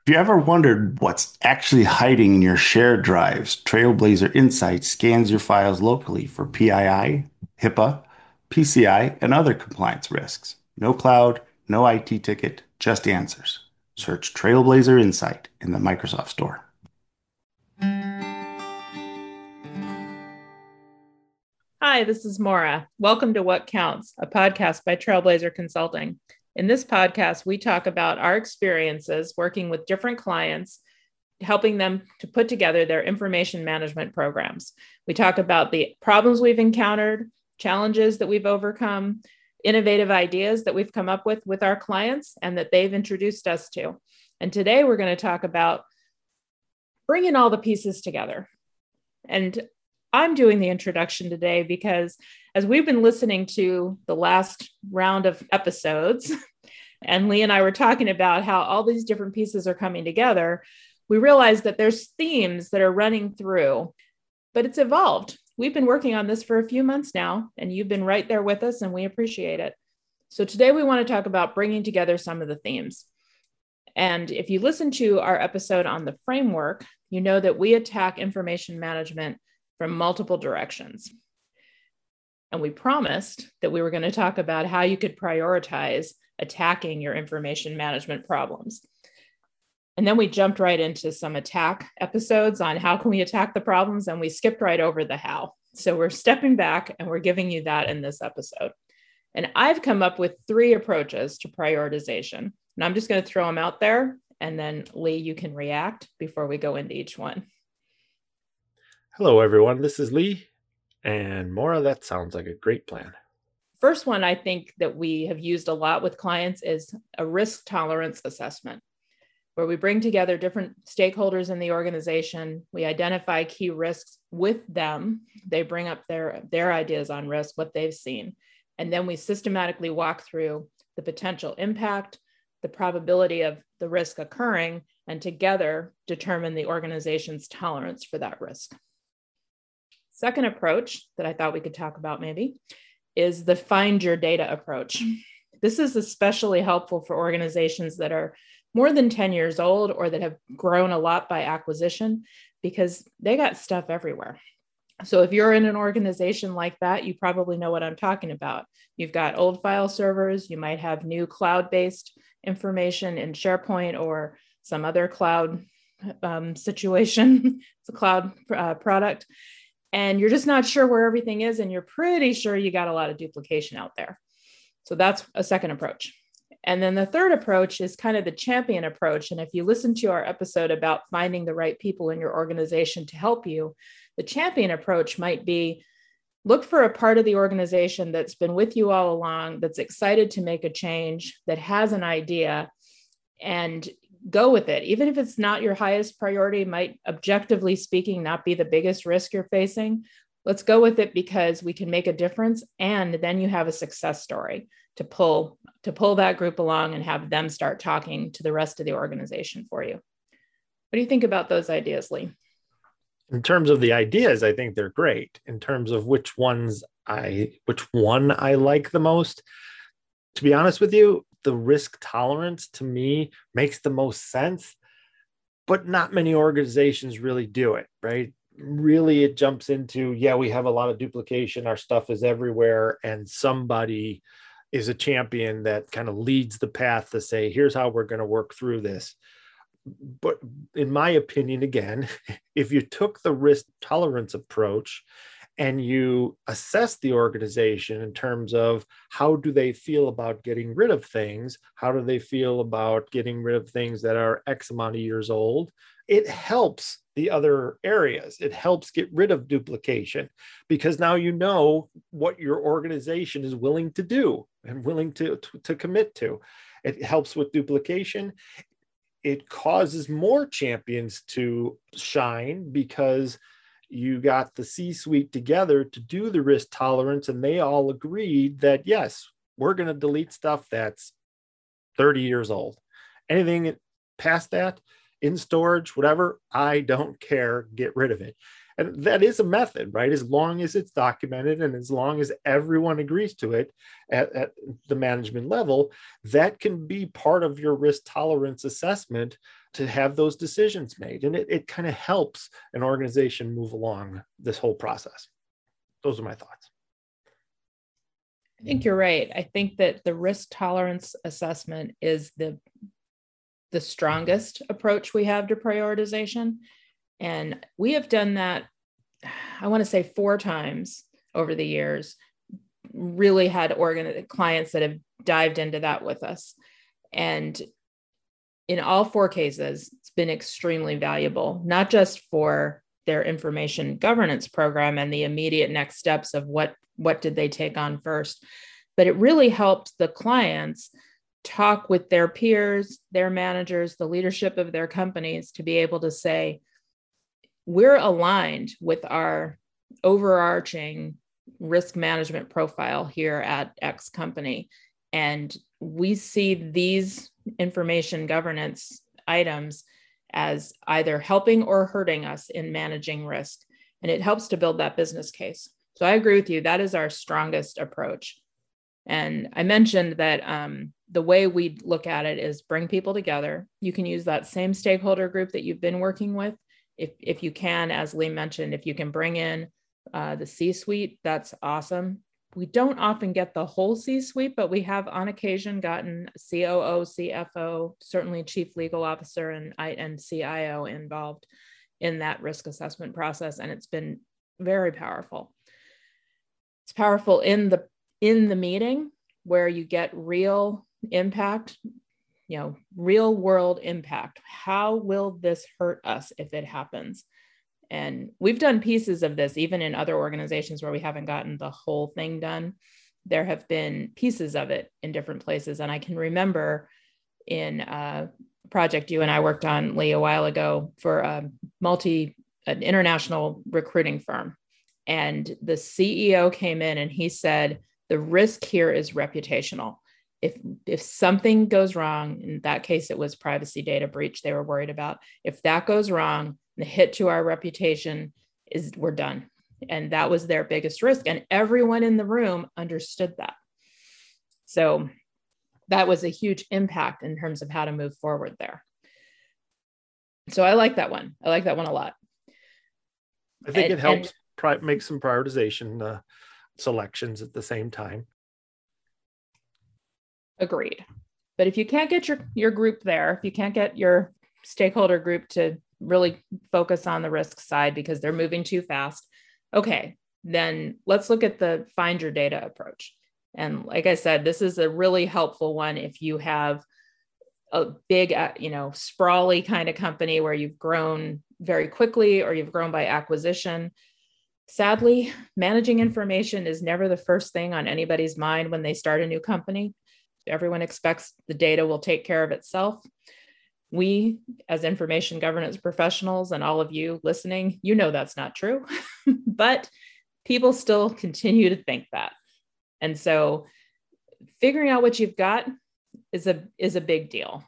If you ever wondered what's actually hiding in your shared drives, Trailblazer Insights scans your files locally for PII, HIPAA, PCI, and other compliance risks. No cloud, no IT ticket, just answers. Search Trailblazer Insight in the Microsoft Store. Hi, this is Maura. Welcome to What Counts, a podcast by Trailblazer Consulting. In this podcast, we talk about our experiences working with different clients, helping them to put together their information management programs. We talk about the problems we've encountered, challenges that we've overcome, innovative ideas that we've come up with our clients and that they've introduced us to. And today we're going to talk about bringing all the pieces together. And I'm doing the introduction today because as we've been listening to the last round of episodes, and Lee and I were talking about how all these different pieces are coming together, we realized that there's themes that are running through, but it's evolved. We've been working on this for a few months now, and you've been right there with us, and we appreciate it. So today we want to talk about bringing together some of the themes. And if you listen to our episode on the framework, you know that we attack information management from multiple directions. And we promised that we were going to talk about how you could prioritize attacking your information management problems. And then we jumped right into some attack episodes on how can we attack the problems, and we skipped right over the how. So we're stepping back and we're giving you that in this episode. And I've come up with 3 approaches to prioritization. And I'm just going to throw them out there. And then Lee, you can react before we go into each one. Hello, everyone. This is Lee. And Maura, that sounds like a great plan. First one I think that we have used a lot with clients is a risk tolerance assessment, where we bring together different stakeholders in the organization. We identify key risks with them. They bring up their ideas on risk, what they've seen. And then we systematically walk through the potential impact, the probability of the risk occurring, and together determine the organization's tolerance for that risk. Second approach that I thought we could talk about maybe is the find your data approach. This is especially helpful for organizations that are more than 10 years old or that have grown a lot by acquisition, because they got stuff everywhere. So if you're in an organization like that, you probably know what I'm talking about. You've got old file servers, you might have new cloud-based information in SharePoint or some other cloud situation. It's a cloud product. And you're just not sure where everything is, and you're pretty sure you got a lot of duplication out there. So that's a second approach. And then the third approach is kind of the champion approach. And if you listen to our episode about finding the right people in your organization to help you, the champion approach might be look for a part of the organization that's been with you all along, that's excited to make a change, that has an idea, and go with it. Even if it's not your highest priority, might objectively speaking not be the biggest risk you're facing. Let's go with it because we can make a difference. And then you have a success story to pull that group along and have them start talking to the rest of the organization for you. What do you think about those ideas, Lee? In terms of the ideas, I think they're great. In terms of which one I like the most, to be honest with you, the risk tolerance to me makes the most sense, but not many organizations really do it, right? Really, it jumps into, yeah, we have a lot of duplication, our stuff is everywhere, and somebody is a champion that kind of leads the path to say, here's how we're going to work through this. But in my opinion, again, if you took the risk tolerance approach and you assess the organization in terms of how do they feel about getting rid of things, how do they feel about getting rid of things that are X amount of years old, it helps the other areas. It helps get rid of duplication because now you know what your organization is willing to do and willing to commit to. It helps with duplication. It causes more champions to shine because you got the C-suite together to do the risk tolerance, and they all agreed that, yes, we're going to delete stuff that's 30 years old. Anything past that, in storage, whatever, I don't care, get rid of it. And that is a method, right? As long as it's documented and as long as everyone agrees to it at the management level, that can be part of your risk tolerance assessment to have those decisions made. And it kind of helps an organization move along this whole process. Those are my thoughts. I think you're right. I think that the risk tolerance assessment is the strongest approach we have to prioritization. And we have done that, I want to say 4 times over the years, really had clients that have dived into that with us. And in all 4 cases, it's been extremely valuable, not just for their information governance program and the immediate next steps of what did they take on first, but it really helped the clients talk with their peers, their managers, the leadership of their companies to be able to say, we're aligned with our overarching risk management profile here at X company. And we see these information governance items as either helping or hurting us in managing risk. And it helps to build that business case. So I agree with you. That is our strongest approach. And I mentioned that the way we look at it is bring people together. You can use that same stakeholder group that you've been working with. If you can, as Lee mentioned, if you can bring in the C-suite, that's awesome. We don't often get the whole C-suite, but we have on occasion gotten COO, CFO, certainly chief legal officer and CIO involved in that risk assessment process. And it's been very powerful. It's powerful in the meeting where you get real impact, real world impact. How will this hurt us if it happens? And we've done pieces of this, even in other organizations where we haven't gotten the whole thing done. There have been pieces of it in different places. And I can remember in a project you and I worked on, Lee, a while ago for an international recruiting firm. And the CEO came in and he said, the risk here is reputational. If something goes wrong, in that case, it was privacy data breach they were worried about. If that goes wrong, the hit to our reputation is we're done. And that was their biggest risk. And everyone in the room understood that. So that was a huge impact in terms of how to move forward there. So I like that one. I like that one a lot. I think it helps make some prioritization selections at the same time. Agreed. But if you can't get your group there, if you can't get your stakeholder group to really focus on the risk side because they're moving too fast, okay, then let's look at the find your data approach. And like I said, this is a really helpful one if you have a big, sprawly kind of company where you've grown very quickly or you've grown by acquisition. Sadly, managing information is never the first thing on anybody's mind when they start a new company. Everyone expects the data will take care of itself. We, as information governance professionals, and all of you listening, that's not true, but people still continue to think that. And so figuring out what you've got is a big deal.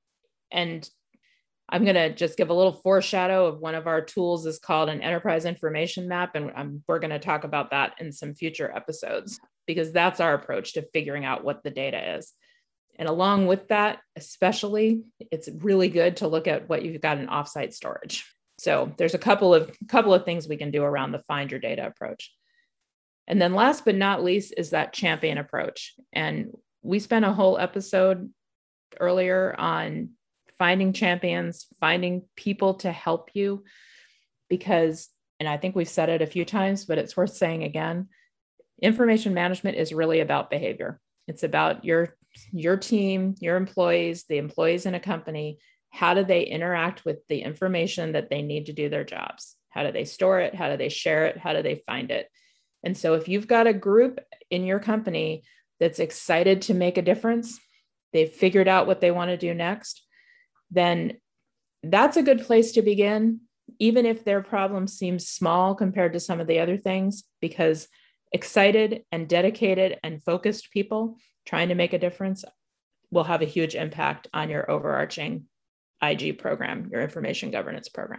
And I'm going to just give a little foreshadow of one of our tools is called an enterprise information map. And we're going to talk about that in some future episodes, because that's our approach to figuring out what the data is. And along with that, especially, it's really good to look at what you've got in offsite storage. So there's a couple of things we can do around the find your data approach. And then last but not least is that champion approach. And we spent a whole episode earlier on finding champions, finding people to help you, because, and I think we've said it a few times, but it's worth saying again, information management is really about behavior. It's about your team, your employees, the employees in a company. How do they interact with the information that they need to do their jobs? How do they store it? How do they share it? How do they find it? And so if you've got a group in your company that's excited to make a difference, they've figured out what they want to do next, then that's a good place to begin, even if their problem seems small compared to some of the other things, because excited and dedicated and focused people trying to make a difference will have a huge impact on your overarching IG program, your information governance program.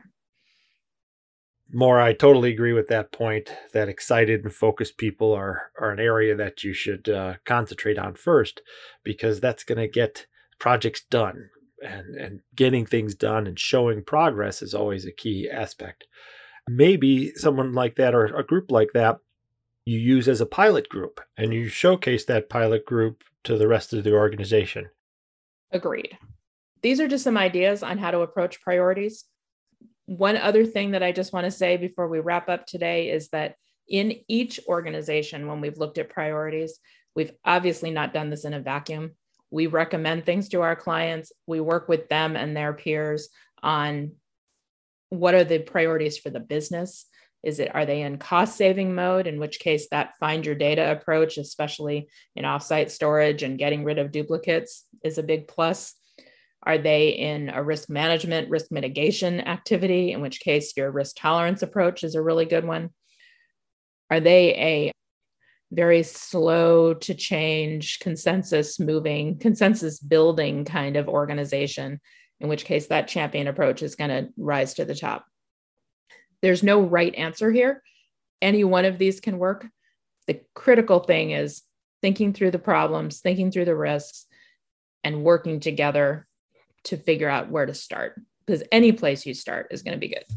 I totally agree with that point, that excited and focused people are an area that you should concentrate on first, because that's going to get projects done. and getting things done and showing progress is always a key aspect. Maybe someone like that or a group like that you use as a pilot group and you showcase that pilot group to the rest of the organization. Agreed. These are just some ideas on how to approach priorities. One other thing that I just want to say before we wrap up today is that in each organization, when we've looked at priorities, we've obviously not done this in a vacuum. We recommend things to our clients. We work with them and their peers on what are the priorities for the business. Are they in cost saving mode? In which case that find your data approach, especially in offsite storage and getting rid of duplicates, is a big plus. Are they in a risk management, risk mitigation activity, in which case your risk tolerance approach is a really good one? Are they a very slow to change, consensus building kind of organization, in which case that champion approach is going to rise to the top? There's no right answer here. Any one of these can work. The critical thing is thinking through the problems, thinking through the risks, and working together to figure out where to start, because any place you start is going to be good.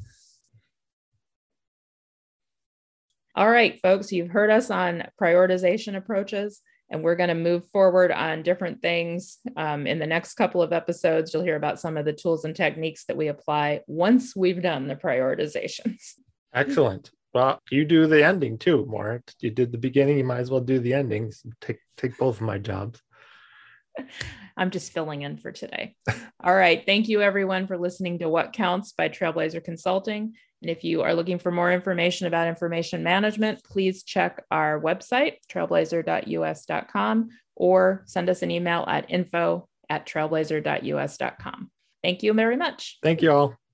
All right, folks, you've heard us on prioritization approaches, and we're going to move forward on different things. In the next couple of episodes, you'll hear about some of the tools and techniques that we apply once we've done the prioritizations. Excellent. Well, you do the ending too, Moritz. You did the beginning, you might as well do the endings. Take both of my jobs. I'm just filling in for today. All right. Thank you, everyone, for listening to What Counts by Trailblazer Consulting. And if you are looking for more information about information management, please check our website, trailblazer.us.com, or send us an email at info@trailblazer.us.com. Thank you very much. Thank you all.